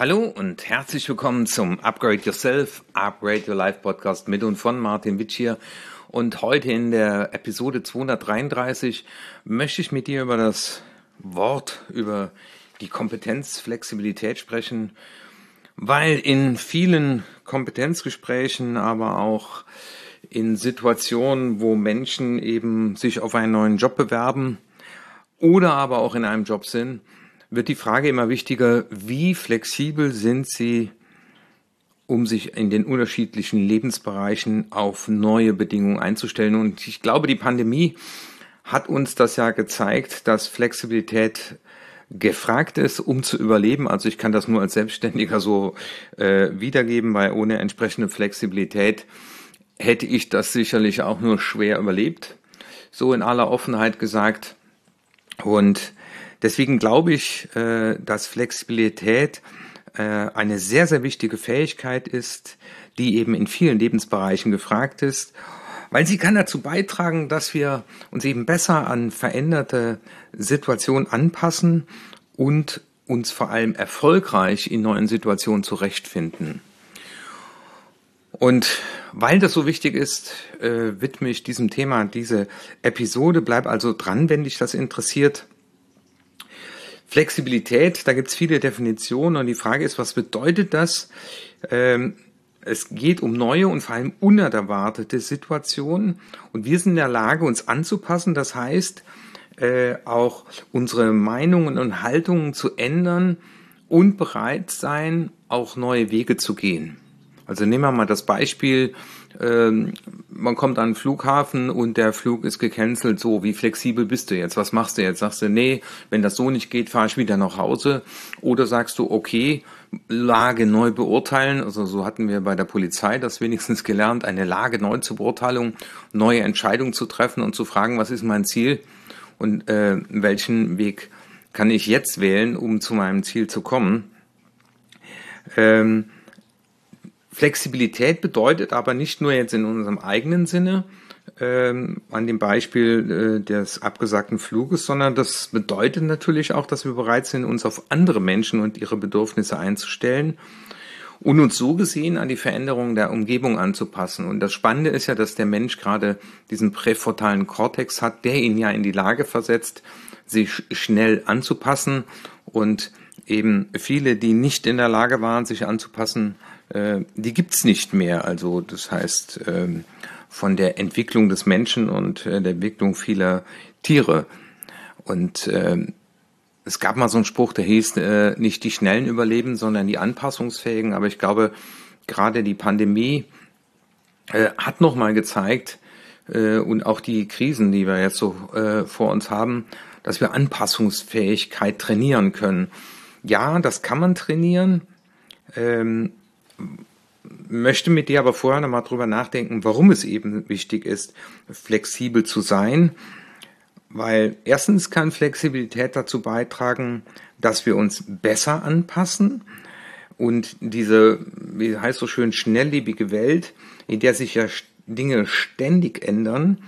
Hallo und herzlich willkommen zum Upgrade Yourself, Upgrade Your Life Podcast mit und von Martin Witsch hier. Und heute in der Episode 233 möchte ich mit dir über das Wort, über die Kompetenz Flexibilität sprechen, weil in vielen Kompetenzgesprächen, aber auch in Situationen, wo Menschen eben sich auf einen neuen Job bewerben oder aber auch in einem Job sind, wird die Frage immer wichtiger, wie flexibel sind sie, um sich in den unterschiedlichen Lebensbereichen auf neue Bedingungen einzustellen. Und ich glaube, die Pandemie hat uns das ja gezeigt, dass Flexibilität gefragt ist, um zu überleben. Also ich kann das nur als Selbstständiger so wiedergeben, weil ohne entsprechende Flexibilität hätte ich das sicherlich auch nur schwer überlebt. So in aller Offenheit gesagt. Und deswegen glaube ich, dass Flexibilität eine sehr, sehr wichtige Fähigkeit ist, die eben in vielen Lebensbereichen gefragt ist, weil sie kann dazu beitragen, dass wir uns eben besser an veränderte Situationen anpassen und uns vor allem erfolgreich in neuen Situationen zurechtfinden. Und weil das so wichtig ist, widme ich diesem Thema diese Episode. Bleib also dran, wenn dich das interessiert. Flexibilität, da gibt es viele Definitionen und die Frage ist, was bedeutet das? Es geht um neue und vor allem unerwartete Situationen und wir sind in der Lage, uns anzupassen. Das heißt, auch unsere Meinungen und Haltungen zu ändern und bereit sein, auch neue Wege zu gehen. Also nehmen wir mal das Beispiel, man kommt an den Flughafen und der Flug ist gecancelt. So, wie flexibel bist du jetzt? Was machst du jetzt? Sagst du, nee, wenn das so nicht geht, fahre ich wieder nach Hause. Oder sagst du, okay, Lage neu beurteilen. Also so hatten wir bei der Polizei das wenigstens gelernt, eine Lage neu zu beurteilen, neue Entscheidungen zu treffen und zu fragen, was ist mein Ziel und welchen Weg kann ich jetzt wählen, um zu meinem Ziel zu kommen. Flexibilität bedeutet aber nicht nur jetzt in unserem eigenen Sinne, an dem Beispiel des abgesagten Fluges, sondern das bedeutet natürlich auch, dass wir bereit sind, uns auf andere Menschen und ihre Bedürfnisse einzustellen und uns so gesehen an die Veränderungen der Umgebung anzupassen. Und das Spannende ist ja, dass der Mensch gerade diesen präfrontalen Kortex hat, der ihn ja in die Lage versetzt, sich schnell anzupassen und eben viele, die nicht in der Lage waren, sich anzupassen, die gibt's nicht mehr. Also das heißt, von der Entwicklung des Menschen und der Entwicklung vieler Tiere. Und es gab mal so einen Spruch, der hieß, nicht die Schnellen überleben, sondern die Anpassungsfähigen. Aber ich glaube, gerade die Pandemie hat nochmal gezeigt, und auch die Krisen, die wir jetzt so vor uns haben, dass wir Anpassungsfähigkeit trainieren können. Ja, das kann man trainieren. Möchte mit dir aber vorher nochmal drüber nachdenken, warum es eben wichtig ist, flexibel zu sein. Weil erstens kann Flexibilität dazu beitragen, dass wir uns besser anpassen und diese, wie heißt so schön, schnelllebige Welt, in der sich ja Dinge ständig ändern,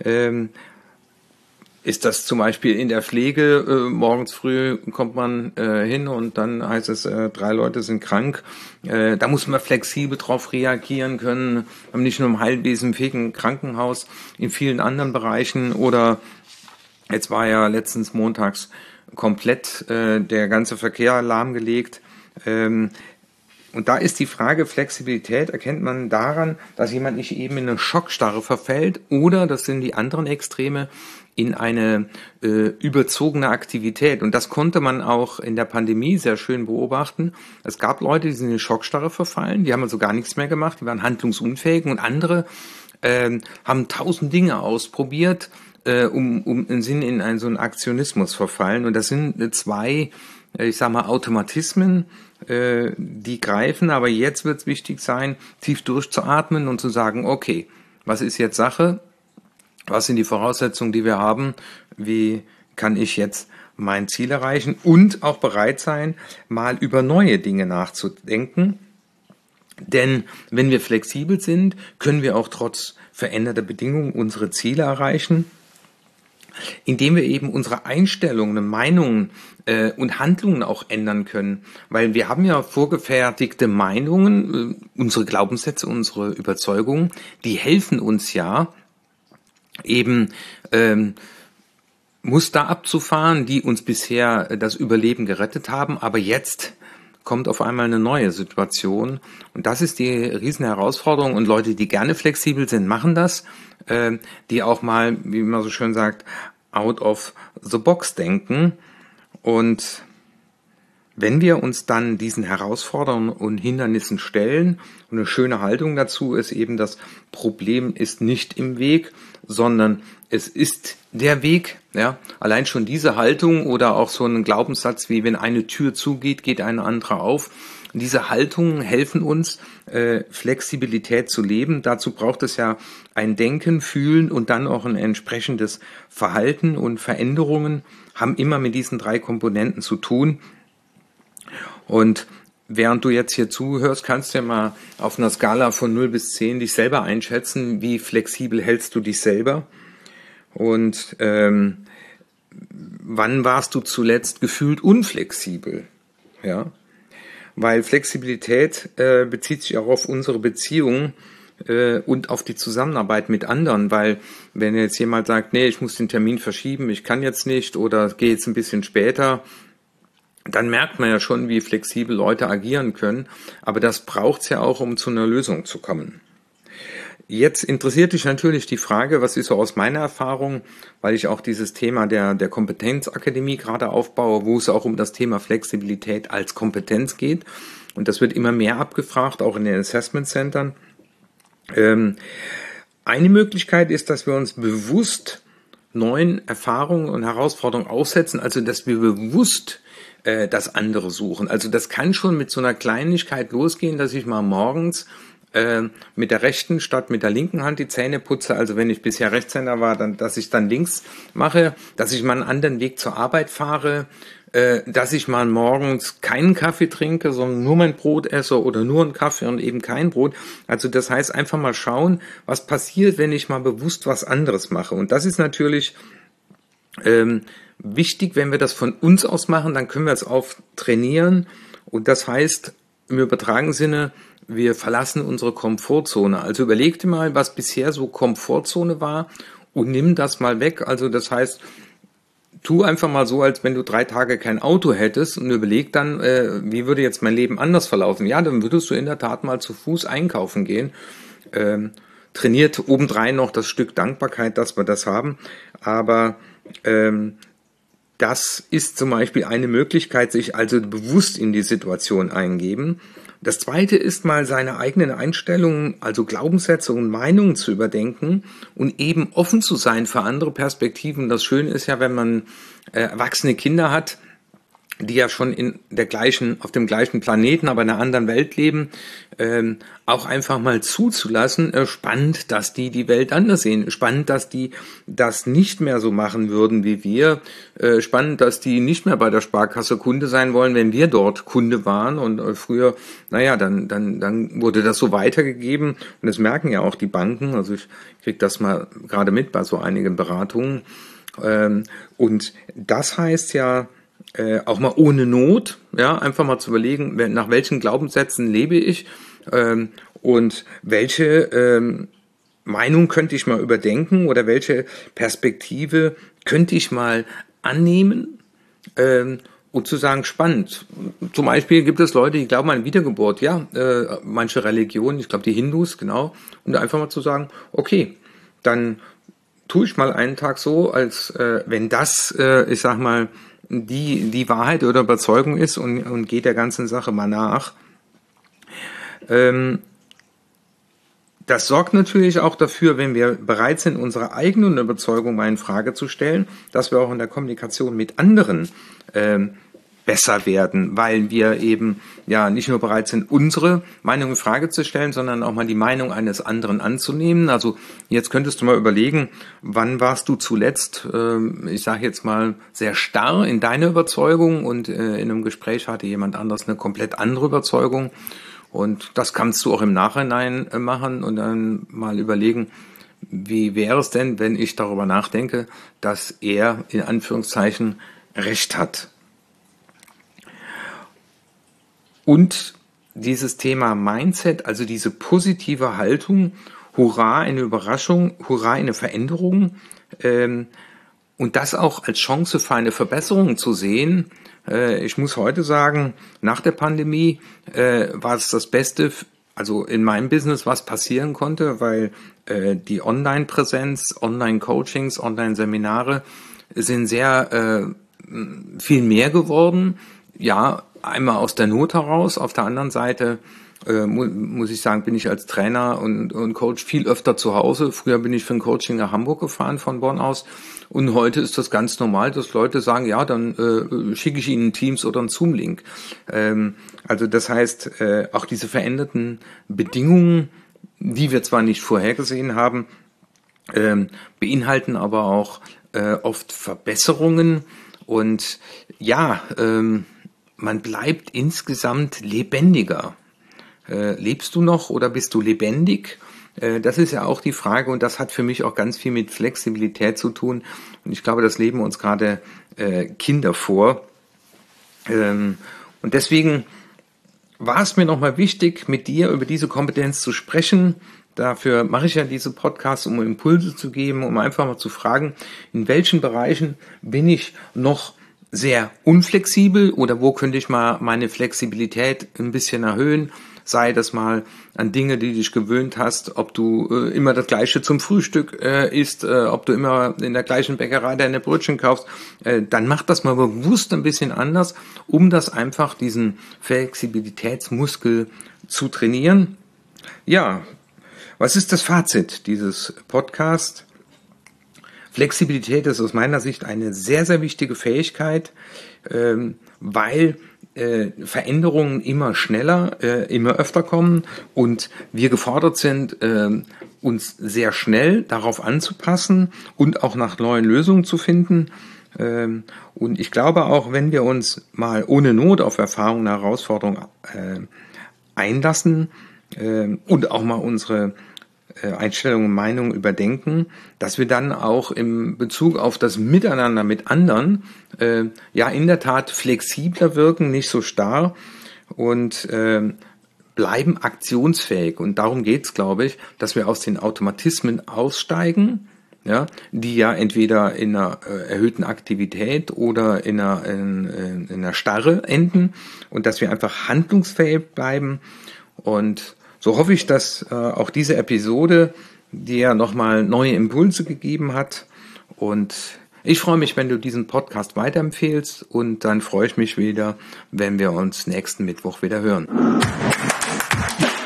ist das zum Beispiel in der Pflege, morgens früh kommt man hin und dann heißt es, 3 Leute sind krank. Da muss man flexibel drauf reagieren können, nicht nur im Heilwesen, im Krankenhaus, in vielen anderen Bereichen. Oder jetzt war ja letztens montags komplett der ganze Verkehr lahmgelegt. Und da ist die Frage, Flexibilität erkennt man daran, dass jemand nicht eben in eine Schockstarre verfällt oder, das sind die anderen Extreme, in eine überzogene Aktivität. Und das konnte man auch in der Pandemie sehr schön beobachten. Es gab Leute, die sind in eine Schockstarre verfallen, die haben also gar nichts mehr gemacht, die waren handlungsunfähig und andere haben 1000 Dinge ausprobiert, sind in so einen Aktionismus verfallen. Und das sind 2, ich sag mal, Automatismen, die greifen. Aber jetzt wird es wichtig sein, tief durchzuatmen und zu sagen, okay, was ist jetzt Sache? Was sind die Voraussetzungen, die wir haben? Wie kann ich jetzt mein Ziel erreichen? Und auch bereit sein, mal über neue Dinge nachzudenken. Denn wenn wir flexibel sind, können wir auch trotz veränderter Bedingungen unsere Ziele erreichen. indem wir eben unsere Einstellungen, Meinungen und Handlungen auch ändern können. Weil wir haben ja vorgefertigte Meinungen, unsere Glaubenssätze, unsere Überzeugungen, die helfen uns ja eben Muster abzufahren, die uns bisher das Überleben gerettet haben, aber jetzt kommt auf einmal eine neue Situation und das ist die riesen Herausforderung und Leute, die gerne flexibel sind, machen das, die auch mal, wie man so schön sagt, out of the box denken und wenn wir uns dann diesen Herausforderungen und Hindernissen stellen, und eine schöne Haltung dazu ist eben, das Problem ist nicht im Weg, sondern es ist der Weg. Ja, allein schon diese Haltung oder auch so ein Glaubenssatz wie wenn eine Tür zugeht, geht eine andere auf. Diese Haltungen helfen uns, Flexibilität zu leben. Dazu braucht es ja ein Denken, Fühlen und dann auch ein entsprechendes Verhalten und Veränderungen haben immer mit diesen 3 Komponenten zu tun. Und während du jetzt hier zuhörst, kannst du ja mal auf einer Skala von 0 bis 10 dich selber einschätzen. Wie flexibel hältst du dich selber? Und wann warst du zuletzt gefühlt unflexibel? Ja, weil Flexibilität bezieht sich auch auf unsere Beziehungen und auf die Zusammenarbeit mit anderen. Weil wenn jetzt jemand sagt, nee, ich muss den Termin verschieben, ich kann jetzt nicht oder gehe jetzt ein bisschen später, dann merkt man ja schon, wie flexibel Leute agieren können. Aber das braucht's ja auch, um zu einer Lösung zu kommen. Jetzt interessiert dich natürlich die Frage, was ist so aus meiner Erfahrung, weil ich auch dieses Thema der Kompetenzakademie gerade aufbaue, wo es auch um das Thema Flexibilität als Kompetenz geht. Und das wird immer mehr abgefragt, auch in den Assessment-Centern. Eine Möglichkeit ist, dass wir uns bewusst neuen Erfahrungen und Herausforderungen aussetzen, also dass wir bewusst das andere suchen. Also das kann schon mit so einer Kleinigkeit losgehen, dass ich mal morgens mit der rechten statt mit der linken Hand die Zähne putze. Also wenn ich bisher Rechtshänder war, dann, dass ich dann links mache, dass ich mal einen anderen Weg zur Arbeit fahre, dass ich mal morgens keinen Kaffee trinke, sondern nur mein Brot esse oder nur einen Kaffee und eben kein Brot. Also das heißt einfach mal schauen, was passiert, wenn ich mal bewusst was anderes mache. Und das ist natürlich wichtig, wenn wir das von uns aus machen, dann können wir es auch trainieren. Und das heißt im übertragenen Sinne, wir verlassen unsere Komfortzone. Also überleg dir mal, was bisher so Komfortzone war und nimm das mal weg. Also das heißt, tu einfach mal so, als wenn du 3 Tage kein Auto hättest und überleg dann, wie würde jetzt mein Leben anders verlaufen? Ja, dann würdest du in der Tat mal zu Fuß einkaufen gehen. Trainiert obendrein noch das Stück Dankbarkeit, dass wir das haben. Aber das ist zum Beispiel eine Möglichkeit, sich also bewusst in die Situation eingeben. Das Zweite ist mal seine eigenen Einstellungen, also Glaubenssätze und Meinungen zu überdenken und eben offen zu sein für andere Perspektiven. Das Schöne ist ja, wenn man erwachsene Kinder hat, die ja schon auf dem gleichen Planeten, aber in einer anderen Welt leben, auch einfach mal zuzulassen. Spannend, dass die Welt anders sehen. Spannend, dass die das nicht mehr so machen würden wie wir. Spannend, dass die nicht mehr bei der Sparkasse Kunde sein wollen, wenn wir dort Kunde waren. Und früher, naja, dann wurde das so weitergegeben. Und das merken ja auch die Banken. Also ich kriege das mal gerade mit bei so einigen Beratungen. Und das heißt ja, auch mal ohne Not, ja, einfach mal zu überlegen, nach welchen Glaubenssätzen lebe ich und welche Meinung könnte ich mal überdenken oder welche Perspektive könnte ich mal annehmen und zu sagen, spannend. Zum Beispiel gibt es Leute, die glauben an Wiedergeburt, ja, manche Religionen, ich glaube die Hindus, genau, und einfach mal zu sagen, okay, dann tue ich mal einen Tag so, als wenn das, ich sag mal, die Wahrheit oder Überzeugung ist und geht der ganzen Sache mal nach. Das sorgt natürlich auch dafür, wenn wir bereit sind, unsere eigenen Überzeugungen mal in Frage zu stellen, dass wir auch in der Kommunikation mit anderen besser werden, weil wir eben ja nicht nur bereit sind, unsere Meinung in Frage zu stellen, sondern auch mal die Meinung eines anderen anzunehmen. Also jetzt könntest du mal überlegen, wann warst du zuletzt, ich sage jetzt mal, sehr starr in deiner Überzeugung und in einem Gespräch hatte jemand anders eine komplett andere Überzeugung. Und das kannst du auch im Nachhinein machen und dann mal überlegen, wie wäre es denn, wenn ich darüber nachdenke, dass er in Anführungszeichen Recht hat? Und dieses Thema Mindset, also diese positive Haltung, hurra, eine Überraschung, hurra, eine Veränderung, und das auch als Chance für eine Verbesserung zu sehen. Ich muss heute sagen, nach der Pandemie war es das Beste, also in meinem Business, was passieren konnte, weil die Online-Präsenz, Online-Coachings, Online-Seminare sind sehr viel mehr geworden. Ja, einmal aus der Not heraus, auf der anderen Seite muss ich sagen, bin ich als Trainer und Coach viel öfter zu Hause. Früher bin ich für ein Coaching nach Hamburg gefahren von Bonn aus und heute ist das ganz normal, dass Leute sagen, ja, dann schicke ich ihnen Teams oder einen Zoom-Link. Also das heißt, auch diese veränderten Bedingungen, die wir zwar nicht vorhergesehen haben, beinhalten aber auch oft Verbesserungen und ja, man bleibt insgesamt lebendiger. Lebst du noch oder bist du lebendig? Das ist ja auch die Frage und das hat für mich auch ganz viel mit Flexibilität zu tun. Und ich glaube, das leben uns gerade Kinder vor. Und deswegen war es mir nochmal wichtig, mit dir über diese Kompetenz zu sprechen. Dafür mache ich ja diese Podcasts, um Impulse zu geben, um einfach mal zu fragen, in welchen Bereichen bin ich noch sehr unflexibel oder wo könnte ich mal meine Flexibilität ein bisschen erhöhen? Sei das mal an Dinge, die dich gewöhnt hast, ob du immer das Gleiche zum Frühstück isst, ob du immer in der gleichen Bäckerei deine Brötchen kaufst, dann mach das mal bewusst ein bisschen anders, um das einfach diesen Flexibilitätsmuskel zu trainieren. Ja, was ist das Fazit dieses Podcasts? Flexibilität ist aus meiner Sicht eine sehr, sehr wichtige Fähigkeit, weil Veränderungen immer schneller, immer öfter kommen und wir gefordert sind, uns sehr schnell darauf anzupassen und auch nach neuen Lösungen zu finden. Und ich glaube auch, wenn wir uns mal ohne Not auf Erfahrungen, Herausforderungen einlassen und auch mal unsere Einstellungen und Meinungen überdenken, dass wir dann auch im Bezug auf das Miteinander mit anderen ja in der Tat flexibler wirken, nicht so starr und bleiben aktionsfähig. Und darum geht's, glaube ich, dass wir aus den Automatismen aussteigen, ja, die ja entweder in einer erhöhten Aktivität oder in einer Starre enden und dass wir einfach handlungsfähig bleiben. Und so hoffe ich, dass auch diese Episode dir nochmal neue Impulse gegeben hat. Und ich freue mich, wenn du diesen Podcast weiterempfehlst. Und dann freue ich mich wieder, wenn wir uns nächsten Mittwoch wieder hören.